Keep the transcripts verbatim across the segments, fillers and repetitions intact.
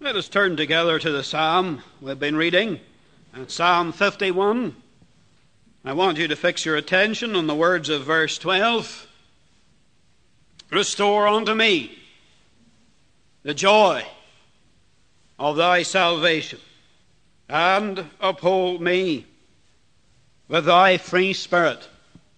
Let us turn together to the psalm we've been reading, and Psalm fifty-one. I want you to fix your attention on the words of verse twelve. Restore unto me the joy of thy salvation, and uphold me with thy free spirit.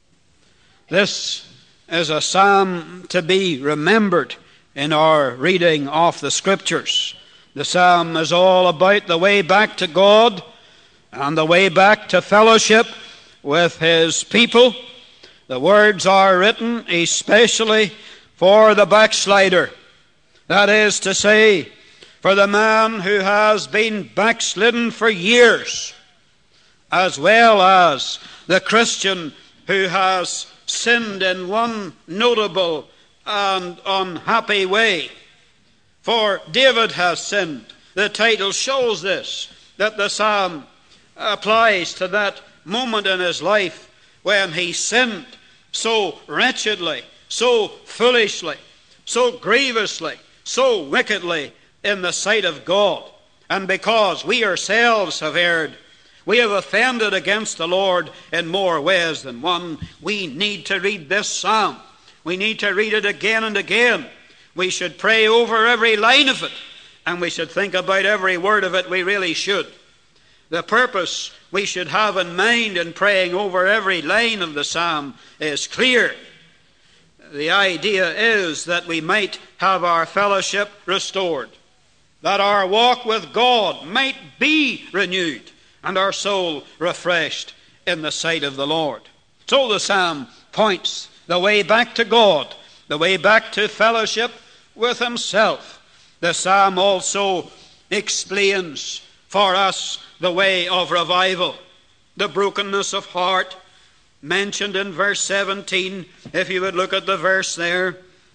This is a psalm to be remembered in our reading of the Scriptures. The psalm is all about the way back to God and the way back to fellowship with His people. The words are written especially for the backslider. That is to say, for the man who has been backslidden for years, as well as the Christian who has sinned in one notable and unhappy way. For David has sinned. The title shows this, that the psalm applies to that moment in his life when he sinned so wretchedly, so foolishly, so grievously, so wickedly in the sight of God. And because we ourselves have erred, we have offended against the Lord in more ways than one, we need to read this psalm. We need to read it again and again. We should pray over every line of it, and we should think about every word of it. We really should. The purpose we should have in mind in praying over every line of the psalm is clear. The idea is that we might have our fellowship restored, that our walk with God might be renewed, and our soul refreshed in the sight of the Lord. So the psalm points the way back to God, the way back to fellowship with Himself. The psalm also explains for us the way of revival, the brokenness of heart mentioned in verse seventeen. If you would look at the verse there,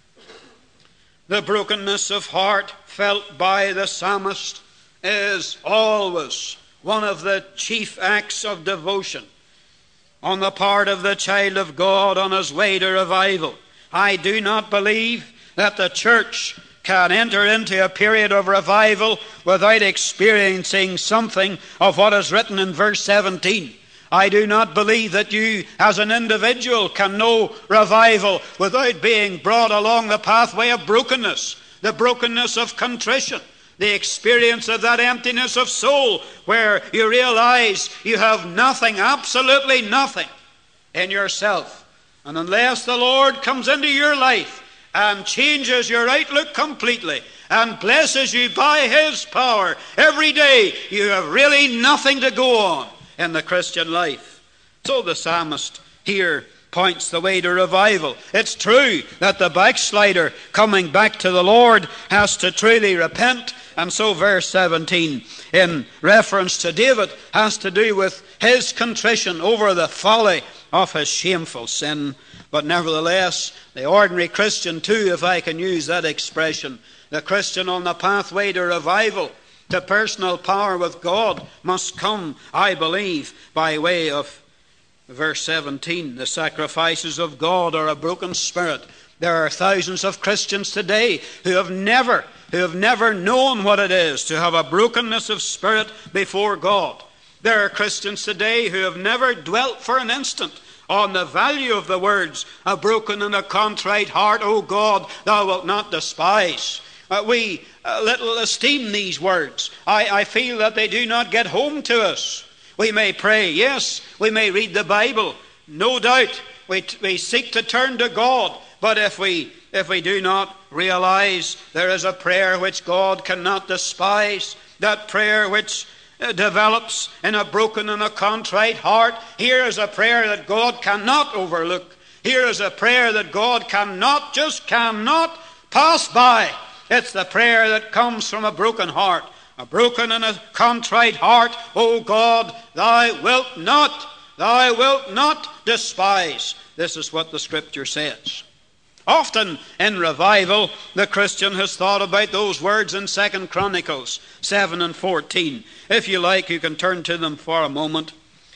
the brokenness of heart felt by the psalmist is always one of the chief acts of devotion on the part of the child of God on his way to revival. I do not believe that the church can enter into a period of revival without experiencing something of what is written in verse seventeen. I do not believe that you as an individual can know revival without being brought along the pathway of brokenness, the brokenness of contrition, the experience of that emptiness of soul where you realize you have nothing, absolutely nothing in yourself. And unless the Lord comes into your life and changes your outlook completely and blesses you by His power every day, you have really nothing to go on in the Christian life. So the psalmist here points the way to revival. It's true that the backslider coming back to the Lord has to truly repent. And so verse seventeen, in reference to David, has to do with his contrition over the folly of his shameful sin. But nevertheless, the ordinary Christian too, if I can use that expression, the Christian on the pathway to revival, to personal power with God, must come, I believe, by way of verse seventeen. The sacrifices of God are a broken spirit. There are thousands of Christians today who have never who have never known what it is to have a brokenness of spirit before God. There are Christians today who have never dwelt for an instant on the value of the words, a broken and a contrite heart, O God, thou wilt not despise. Uh, we uh, little esteem these words. I, I feel that they do not get home to us. We may pray, yes, we may read the Bible, no doubt. We, we seek to turn to God, but if we If we do not realize there is a prayer which God cannot despise, that prayer which uh, develops in a broken and a contrite heart, here is a prayer that God cannot overlook. Here is a prayer that God cannot, just cannot pass by. It's the prayer that comes from a broken heart. A broken and a contrite heart, O God, thou wilt not, thou wilt not despise. This is what the Scripture says. Often in revival, the Christian has thought about those words in Second Chronicles seven and fourteen. If you like, you can turn to them for a moment.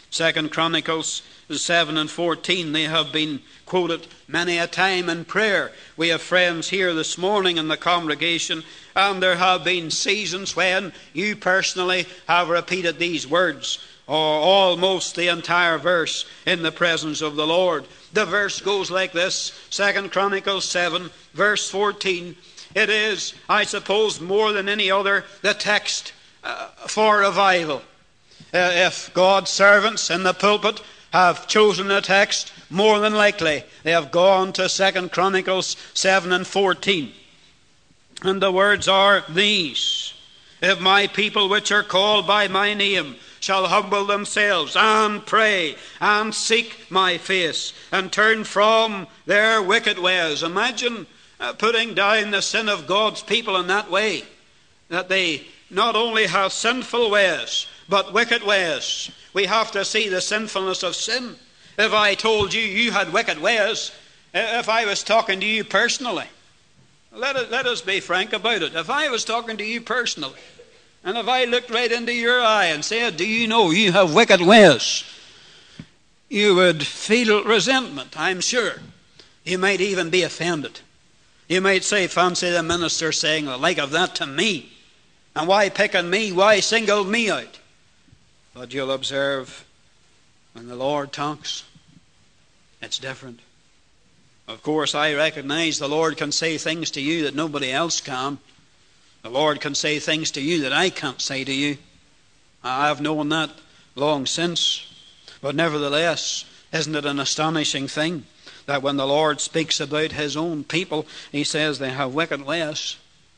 Second Chronicles seven and fourteen, they have been quoted many a time in prayer. We have friends here this morning in the congregation, and there have been seasons when you personally have repeated these words, or almost the entire verse, in the presence of the Lord. The verse goes like this, Second Chronicles seven, verse fourteen. It is, I suppose, more than any other, the text uh, for revival. Uh, if God's servants in the pulpit have chosen a text, more than likely they have gone to Second Chronicles seven and fourteen. And the words are these: If my people which are called by my name shall humble themselves and pray and seek my face and turn from their wicked ways. Imagine uh, putting down the sin of God's people in that way, that they not only have sinful ways but wicked ways. We have to see the sinfulness of sin. If I told you you had wicked ways, if I was talking to you personally, let us, let us be frank about it. If I was talking to you personally, and if I looked right into your eye and said, do you know you have wicked ways? You would feel resentment, I'm sure. You might even be offended. You might say, fancy the minister saying the like of that to me. And why pick on me? Why single me out? But you'll observe, when the Lord talks, it's different. Of course, I recognize the Lord can say things to you that nobody else can. The Lord can say things to you that I can't say to you. I've known that long since. But nevertheless, isn't it an astonishing thing that when the Lord speaks about his own people, he says they have wicked ways?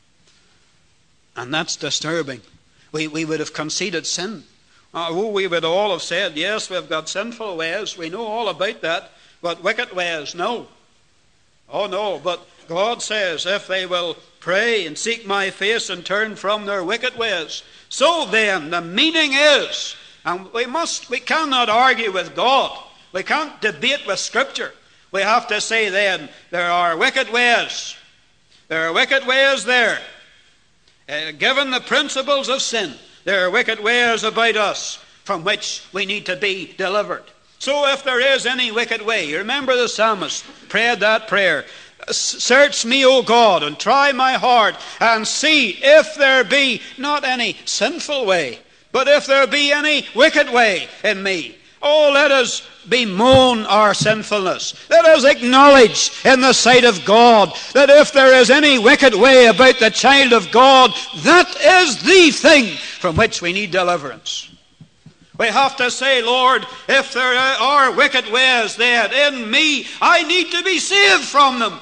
And that's disturbing. We, we would have conceded sin. Oh, we would all have said, yes, we've got sinful ways. We know all about that. But wicked ways, no. Oh, no. But God says, if they will pray and seek my face and turn from their wicked ways. So then, the meaning is, and we must, we cannot argue with God. We can't debate with Scripture. We have to say then, there are wicked ways. There are wicked ways there. Uh, given the principles of sin, there are wicked ways about us from which we need to be delivered. So if there is any wicked way, you remember the psalmist prayed that prayer. Search me, O God, and try my heart, and see if there be not any sinful way, but if there be any wicked way in me. Oh, let us bemoan our sinfulness. Let us acknowledge in the sight of God that if there is any wicked way about the child of God, that is the thing from which we need deliverance. We have to say, Lord, if there are wicked ways then in me, I need to be saved from them.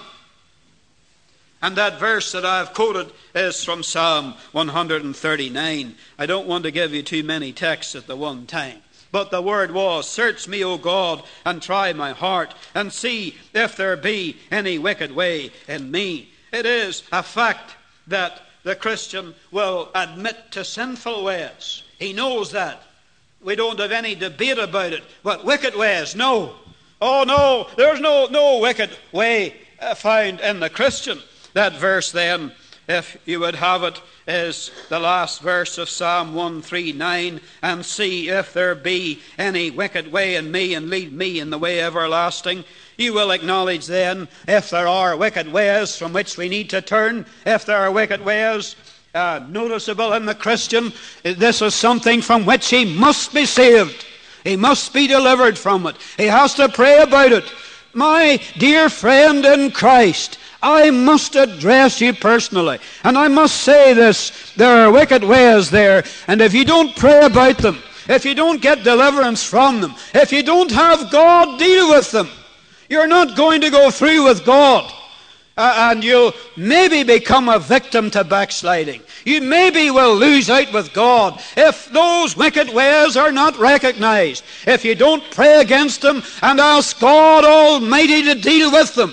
And that verse that I've quoted is from Psalm one thirty-nine. I don't want to give you too many texts at the one time. But the word was, search me, O God, and try my heart, and see if there be any wicked way in me. It is a fact that the Christian will admit to sinful ways. He knows that. We don't have any debate about it. But wicked ways, no. Oh, no, there's no, no wicked way found in the Christian. That verse then, if you would have it, is the last verse of Psalm one thirty-nine. And see if there be any wicked way in me, and lead me in the way everlasting. You will acknowledge then, if there are wicked ways from which we need to turn, if there are wicked ways uh, noticeable in the Christian, this is something from which he must be saved. He must be delivered from it. He has to pray about it. My dear friend in Christ, I must address you personally. And I must say this, there are wicked ways there. And if you don't pray about them, if you don't get deliverance from them, if you don't have God deal with them, you're not going to go through with God. Uh, and you'll maybe become a victim to backsliding. You maybe will lose out with God if those wicked ways are not recognized. If you don't pray against them and ask God Almighty to deal with them.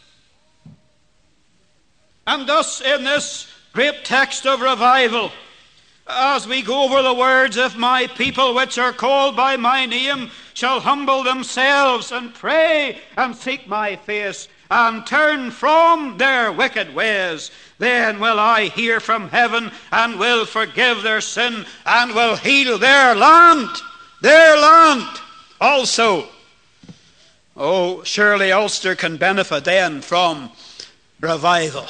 And thus in this great text of revival, as we go over the words, if my people which are called by my name shall humble themselves and pray and seek my face and turn from their wicked ways, then will I hear from heaven and will forgive their sin and will heal their land, their land. Also, oh, surely Ulster can benefit then from revival.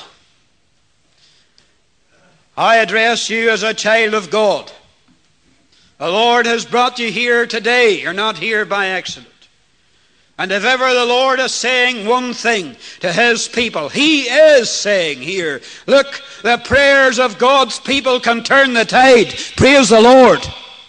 I address you as a child of God. The Lord has brought you here today. You're not here by accident. And if ever the Lord is saying one thing to His people, He is saying here, look, the prayers of God's people can turn the tide. Praise the Lord.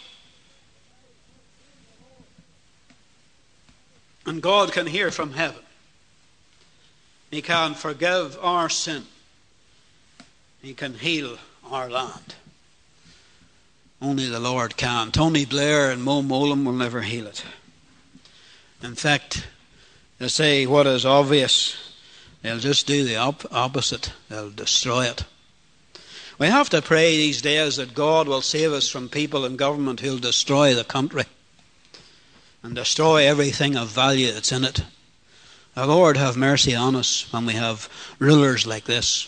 And God can hear from heaven. He can forgive our sin. He can heal our land. Only the Lord can. Tony Blair and Mo Mowlam will never heal it. In fact, they say what is obvious, they'll just do the op- opposite. They'll destroy it. We have to pray these days that God will save us from people in government who'll destroy the country and destroy everything of value that's in it. The Lord have mercy on us when we have rulers like this.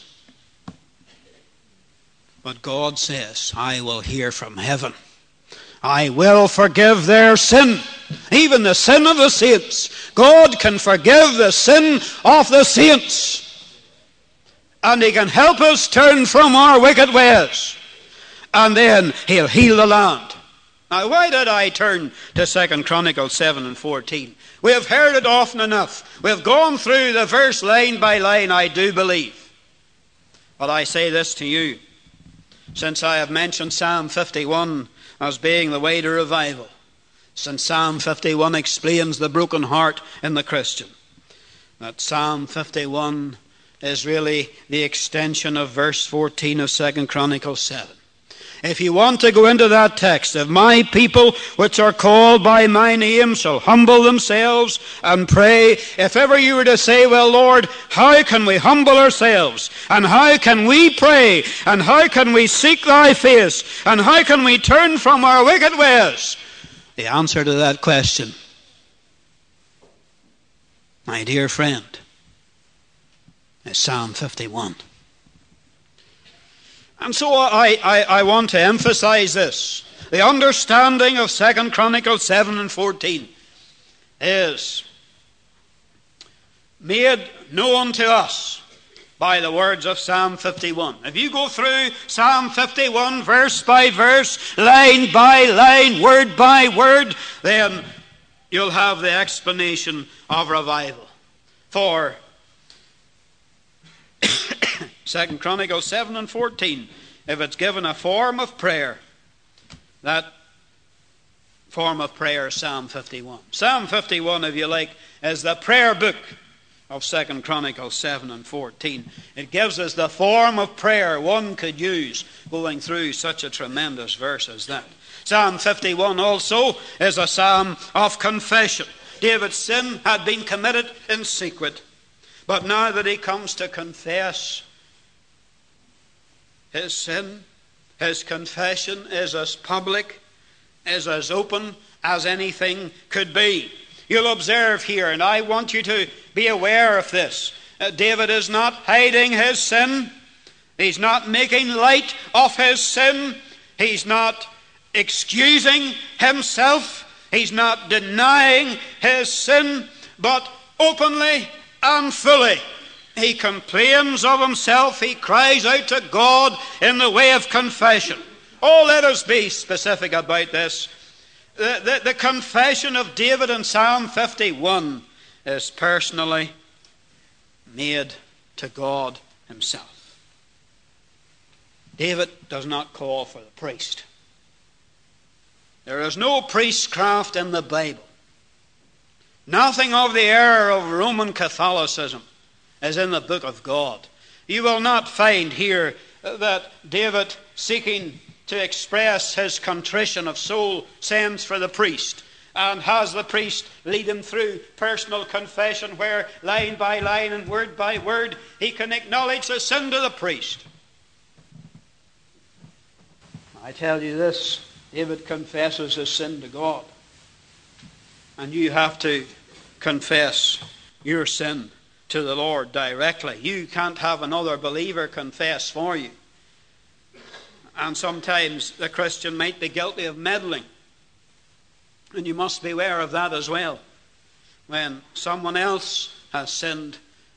But God says, I will hear from heaven. I will forgive their sin, even the sin of the saints. God can forgive the sin of the saints. And He can help us turn from our wicked ways. And then He'll heal the land. Now, why did I turn to Second Chronicles seven and fourteen? We have heard it often enough. We have gone through the verse line by line, I do believe. But I say this to you. Since I have mentioned Psalm fifty-one as being the way to revival, since Psalm fifty-one explains the broken heart in the Christian, that Psalm fifty-one is really the extension of verse fourteen of Second Chronicles seven. If you want to go into that text, if my people which are called by my name shall humble themselves and pray, if ever you were to say, well, Lord, how can we humble ourselves? And how can we pray? And how can we seek thy face? And how can we turn from our wicked ways? The answer to that question, my dear friend, is Psalm fifty-one. And so I, I, I want to emphasize this. The understanding of Second Chronicles seven and fourteen is made known to us by the words of Psalm fifty-one. If you go through Psalm fifty-one verse by verse, line by line, word by word, then you'll have the explanation of revival. For Second Chronicles seven and fourteen, if it's given a form of prayer, that form of prayer is Psalm fifty-one. Psalm fifty-one, if you like, is the prayer book of Second Chronicles seven and fourteen. It gives us the form of prayer one could use going through such a tremendous verse as that. Psalm fifty-one also is a psalm of confession. David's sin had been committed in secret, but now that he comes to confess his sin, his confession is as public, is as open as anything could be. You'll observe here, and I want you to be aware of this, uh, David is not hiding his sin. He's not making light of his sin. He's not excusing himself. He's not denying his sin, but openly and fully he complains of himself. He cries out to God in the way of confession. Oh, let us be specific about this. The, the, the confession of David in Psalm fifty-one is personally made to God himself. David does not call for the priest. There is no priestcraft in the Bible. Nothing of the error of Roman Catholicism is in the book of God. You will not find here that David, seeking to express his contrition of soul, sends for the priest and has the priest lead him through personal confession where line by line and word by word he can acknowledge the sin to the priest. I tell you this, David confesses his sin to God. And you have to confess your sin to the Lord directly. You can't have another believer confess for you. And sometimes the Christian might be guilty of meddling And you must beware of that as well. When someone else has sinned,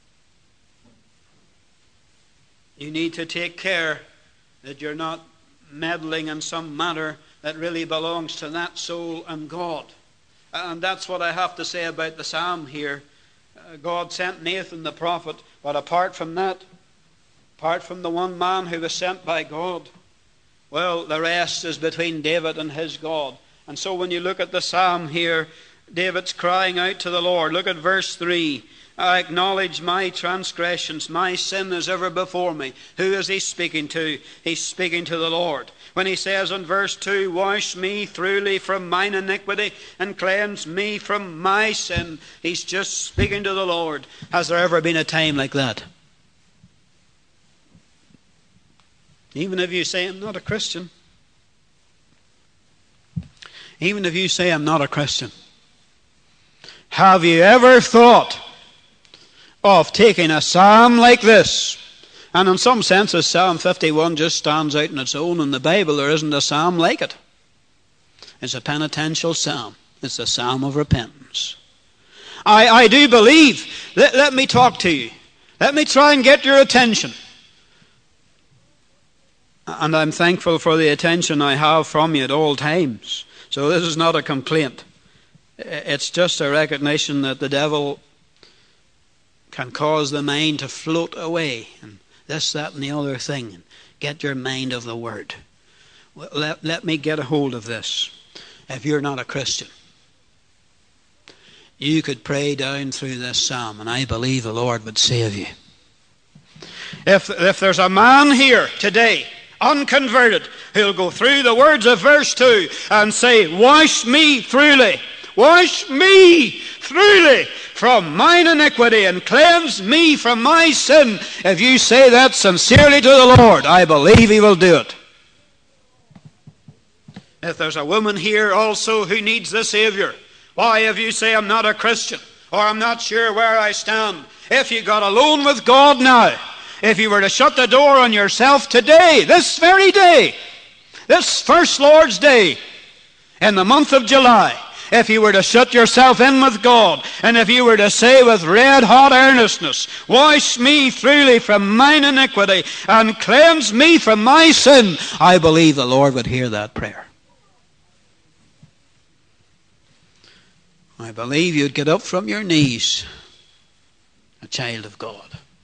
you need to take care that you're not meddling in some matter that really belongs to that soul and God. And that's what I have to say about the psalm here. Uh, God sent Nathan the prophet, but apart from that, apart from the one man who was sent by God, well, the rest is between David and his God. And so when you look at the psalm here, David's crying out to the Lord. Look at verse three. I acknowledge my transgressions. My sin is ever before me. Who is he speaking to? He's speaking to the Lord. When he says in verse two, wash me thoroughly from mine iniquity and cleanse me from my sin, he's just speaking to the Lord. Has there ever been a time like that? Even if you say, I'm not a Christian. Even if you say, I'm not a Christian. Have you ever thought of taking a psalm like this? And in some senses, Psalm fifty-one just stands out on its own. In the Bible, there isn't a psalm like it. It's a penitential psalm. It's a psalm of repentance. I, I do believe, let, let me talk to you. Let me try and get your attention. And I'm thankful for the attention I have from you at all times. So this is not a complaint. It's just a recognition that the devil can cause the mind to float away, and this, that, and the other thing, and get your mind of the Word. Well, let, let me get a hold of this. If you're not a Christian, you could pray down through this psalm, and I believe the Lord would save you. If, if there's a man here today, unconverted, who'll go through the words of verse two and say, wash me thoroughly, wash me thoroughly from mine iniquity and cleanse me from my sin. If you say that sincerely to the Lord, I believe he will do it. If there's a woman here also who needs the Savior, why, if you say, I'm not a Christian, or I'm not sure where I stand, if you got alone with God now, if you were to shut the door on yourself today, this very day, this first Lord's Day, in the month of July, if you were to shut yourself in with God, and if you were to say with red-hot earnestness, wash me thoroughly from mine iniquity, and cleanse me from my sin, I believe the Lord would hear that prayer. I believe you'd get up from your knees, a child of God.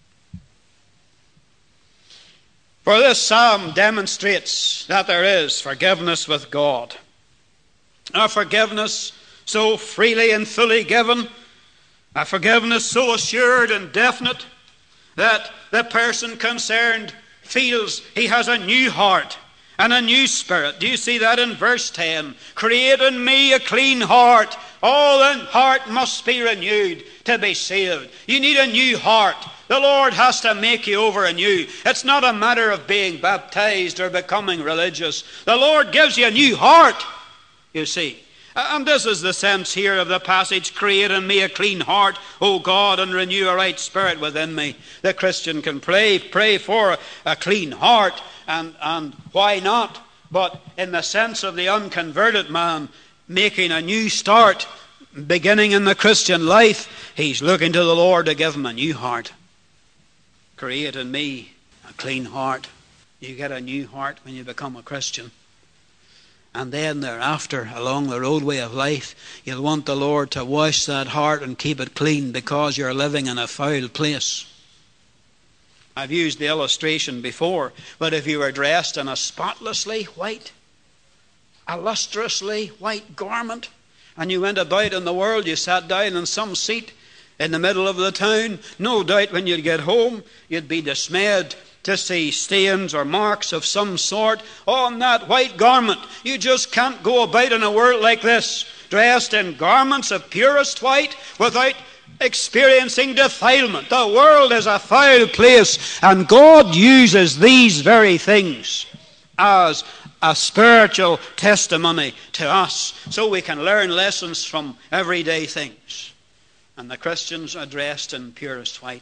For this psalm demonstrates that there is forgiveness with God. A forgiveness so freely and fully given, a forgiveness so assured and definite that the person concerned feels he has a new heart and a new spirit. Do you see that in verse ten? Create in me a clean heart. Oh, the heart must be renewed to be saved. You need a new heart. The Lord has to make you over anew. It's not a matter of being baptized or becoming religious. The Lord gives you a new heart, you see. And this is the sense here of the passage. Create in me a clean heart, O God, and renew a right spirit within me. The Christian can pray, pray for a clean heart, and, and why not? But in the sense of the unconverted man making a new start, beginning in the Christian life, he's looking to the Lord to give him a new heart. Create in me a clean heart. You get a new heart when you become a Christian. And then thereafter, along the roadway of life, you'll want the Lord to wash that heart and keep it clean because you're living in a foul place. I've used the illustration before, but if you were dressed in a spotlessly white, a lustrously white garment, and you went about in the world, you sat down in some seat in the middle of the town, no doubt when you'd get home, you'd be dismayed to see stains or marks of some sort on that white garment. You just can't go about in a world like this, dressed in garments of purest white, without experiencing defilement. The world is a foul place, and God uses these very things as a spiritual testimony to us, so we can learn lessons from everyday things. And the Christians are dressed in purest white.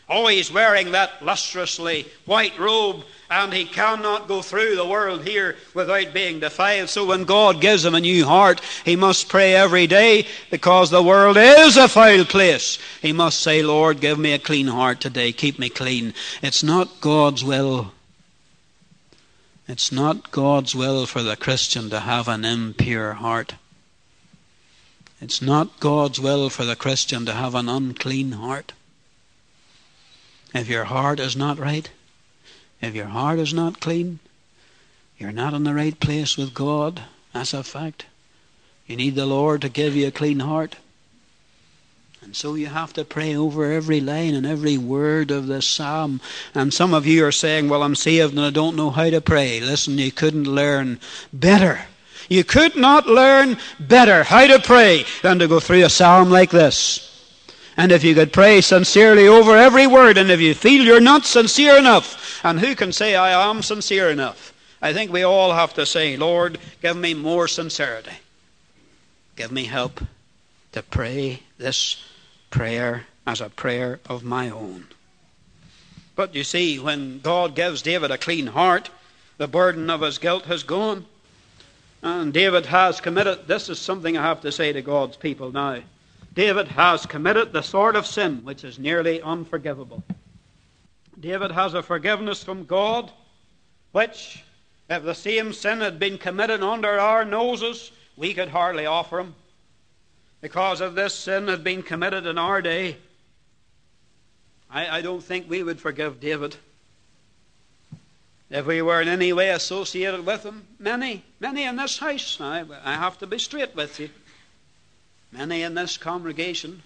Oh, he's wearing that lustrously white robe, and he cannot go through the world here without being defiled. So when God gives him a new heart, he must pray every day, because the world is a foul place. He must say, Lord, give me a clean heart today. Keep me clean. It's not God's will. It's not God's will for the Christian to have an impure heart. It's not God's will for the Christian to have an unclean heart. If your heart is not right, if your heart is not clean, you're not in the right place with God. That's a fact. You need the Lord to give you a clean heart. And so you have to pray over every line and every word of this psalm. And some of you are saying, well, I'm saved and I don't know how to pray. Listen, you couldn't learn better. You could not learn better how to pray than to go through a psalm like this. And if you could pray sincerely over every word, and if you feel you're not sincere enough, and who can say I am sincere enough? I think we all have to say, Lord, give me more sincerity. Give me help to pray this prayer as a prayer of my own. But you see, when God gives David a clean heart, the burden of his guilt has gone. And David has committed, this is something I have to say to God's people now. David has committed the sort of sin which is nearly unforgivable. David has a forgiveness from God, which, if the same sin had been committed under our noses, we could hardly offer him. Because if this sin had been committed in our day, I, I don't think we would forgive David. If we were in any way associated with him, many, many in this house, I, I have to be straight with you, many in this congregation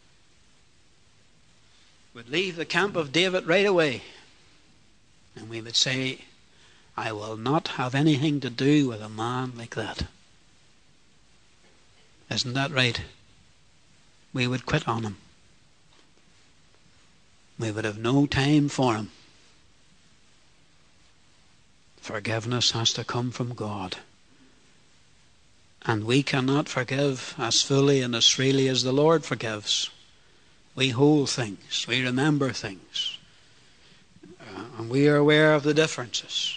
would leave the camp of David right away. And we would say, I will not have anything to do with a man like that. Isn't that right? We would quit on him. We would have no time for him. Forgiveness has to come from God. And we cannot forgive as fully and as freely as the Lord forgives. We hold things. We remember things. Uh, and we are aware of the differences.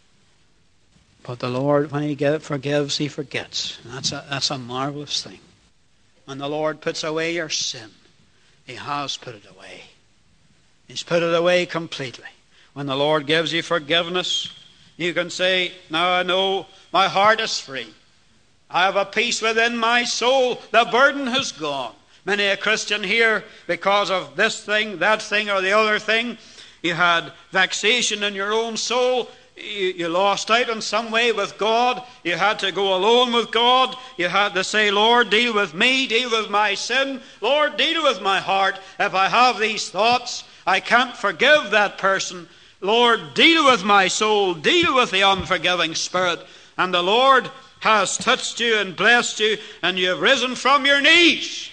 But the Lord, when he forgives, he forgets. And that's a, that's a marvelous thing. When the Lord puts away your sin, he has put it away. He's put it away completely. When the Lord gives you forgiveness, you can say, now I know my heart is free. I have a peace within my soul. The burden has gone. Many a Christian here, because of this thing, that thing, or the other thing, you had vexation in your own soul. You, you lost out in some way with God. You had to go alone with God. You had to say, Lord, deal with me, deal with my sin. Lord, deal with my heart. If I have these thoughts, I can't forgive that person. Lord, deal with my soul. Deal with the unforgiving spirit. And the Lord has touched you and blessed you, and you have risen from your knees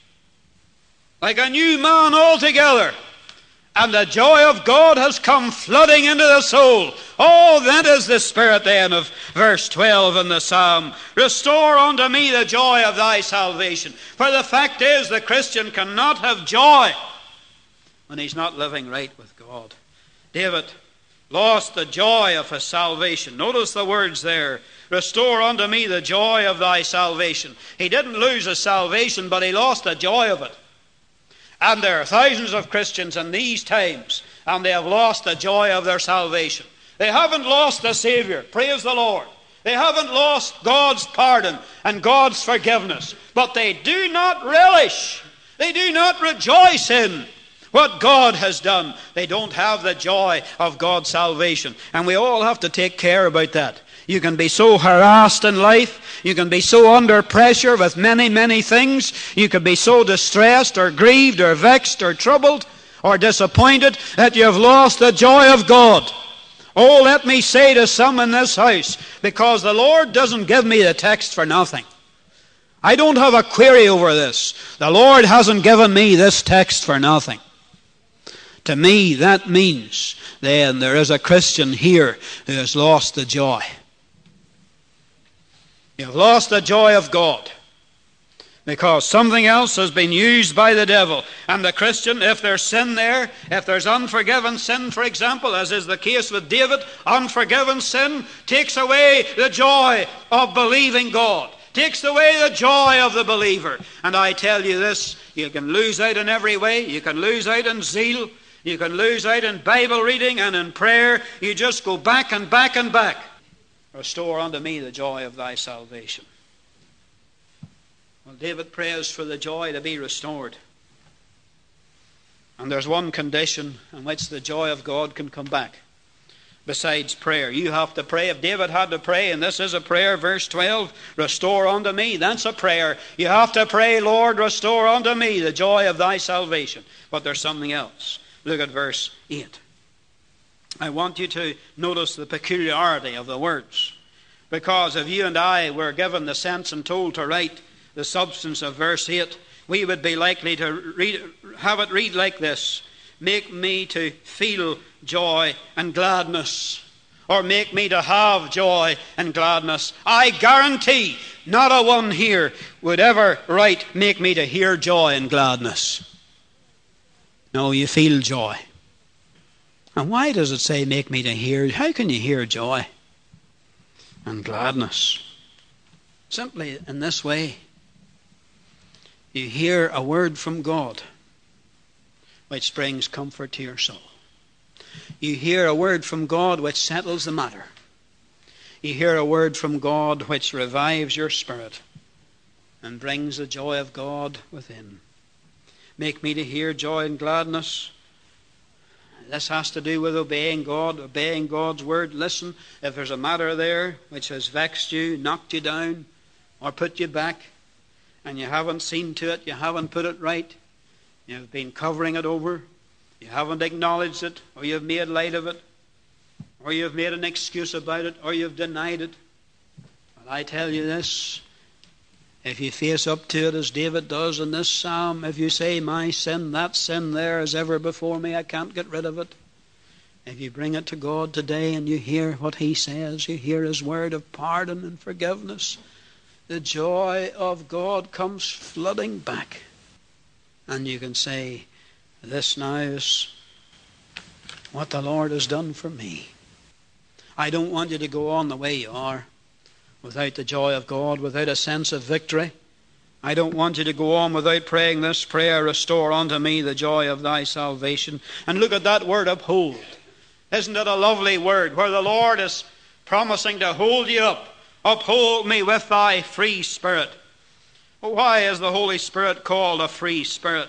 like a new man altogether. And the joy of God has come flooding into the soul. Oh, that is the spirit then of verse twelve in the psalm. Restore unto me the joy of thy salvation. For the fact is, the Christian cannot have joy when he's not living right with God. David lost the joy of his salvation. Notice the words there. Restore unto me the joy of thy salvation. He didn't lose his salvation, but he lost the joy of it. And there are thousands of Christians in these times, and they have lost the joy of their salvation. They haven't lost the Savior. Praise the Lord. They haven't lost God's pardon and God's forgiveness. But they do not relish. They do not rejoice in what God has done. They don't have the joy of God's salvation. And we all have to take care about that. You can be so harassed in life. You can be so under pressure with many, many things. You can be so distressed or grieved or vexed or troubled or disappointed that you have lost the joy of God. Oh, let me say to some in this house, because the Lord doesn't give me the text for nothing. I don't have a query over this. The Lord hasn't given me this text for nothing. To me, that means then there is a Christian here who has lost the joy. You have lost the joy of God. Because something else has been used by the devil. And the Christian, if there's sin there, if there's unforgiven sin, for example, as is the case with David, unforgiven sin takes away the joy of believing God, takes away the joy of the believer. And I tell you this, you can lose out in every way. You can lose out in zeal. You can lose out in Bible reading and in prayer. You just go back and back and back. Restore unto me the joy of thy salvation. Well, David prays for the joy to be restored. And there's one condition in which the joy of God can come back. Besides prayer, you have to pray. If David had to pray, and this is a prayer, verse twelve, restore unto me, that's a prayer. You have to pray, Lord, restore unto me the joy of thy salvation. But there's something else. Look at verse eight. I want you to notice the peculiarity of the words. Because if you and I were given the sense and told to write the substance of verse eight, we would be likely to read, have it read like this: make me to feel joy and gladness, or make me to have joy and gladness. I guarantee not a one here would ever write, make me to hear joy and gladness. No, you feel joy. And why does it say, make me to hear? How can you hear joy and gladness? Simply in this way. You hear a word from God which brings comfort to your soul. You hear a word from God which settles the matter. You hear a word from God which revives your spirit and brings the joy of God within. Make me to hear joy and gladness. This has to do with obeying God, obeying God's word. Listen, if there's a matter there which has vexed you, knocked you down, or put you back, and you haven't seen to it, you haven't put it right, you've been covering it over, you haven't acknowledged it, or you've made light of it, or you've made an excuse about it, or you've denied it. But I tell you this, if you face up to it as David does in this psalm, if you say, my sin, that sin there is ever before me, I can't get rid of it. If you bring it to God today and you hear what he says, you hear his word of pardon and forgiveness, the joy of God comes flooding back. And you can say, this now is what the Lord has done for me. I don't want you to go on the way you are without the joy of God, without a sense of victory. I don't want you to go on without praying this prayer, restore unto me the joy of thy salvation. And look at that word, uphold. Isn't it a lovely word where the Lord is promising to hold you up? Uphold me with thy free spirit. Why is the Holy Spirit called a free spirit?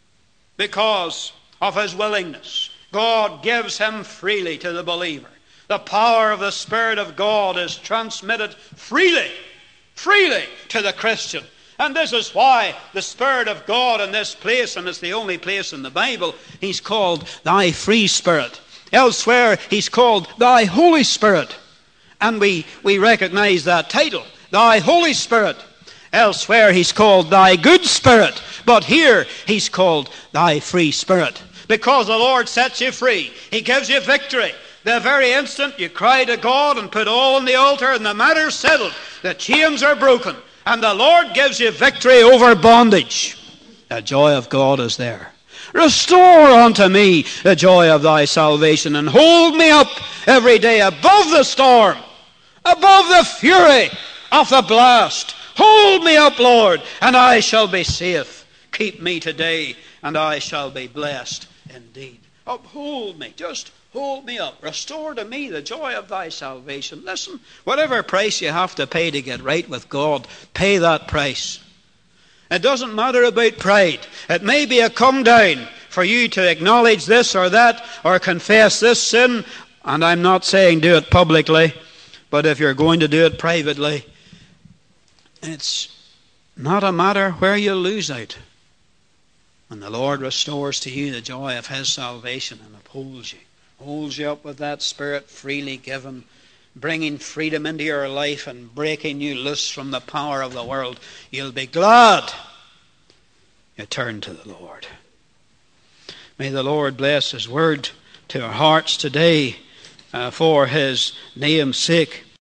Because of his willingness. God gives him freely to the believer. The power of the Spirit of God is transmitted freely, freely to the Christian. And this is why the Spirit of God in this place, and it's the only place in the Bible, he's called thy free spirit. Elsewhere, he's called thy Holy Spirit. And we, we recognize that title, thy Holy Spirit. Elsewhere, he's called thy good spirit. But here, he's called thy free spirit. Because the Lord sets you free. He gives you victory. The very instant you cry to God and put all on the altar and the matter's settled, the chains are broken, and the Lord gives you victory over bondage. The joy of God is there. Restore unto me the joy of thy salvation, and hold me up every day above the storm, above the fury of the blast. Hold me up, Lord, and I shall be safe. Keep me today, and I shall be blessed indeed. Uphold me, just hold me up. Restore to me the joy of thy salvation. Listen, whatever price you have to pay to get right with God, pay that price. It doesn't matter about pride. It may be a come down for you to acknowledge this or that or confess this sin. And I'm not saying do it publicly, but if you're going to do it privately, it's not a matter where you lose out. And the Lord restores to you the joy of his salvation and upholds you. Holds you up with that Spirit freely given, bringing freedom into your life and breaking you loose from the power of the world. You'll be glad you turn to the Lord. May the Lord bless his word to our hearts today uh, for his name's sake.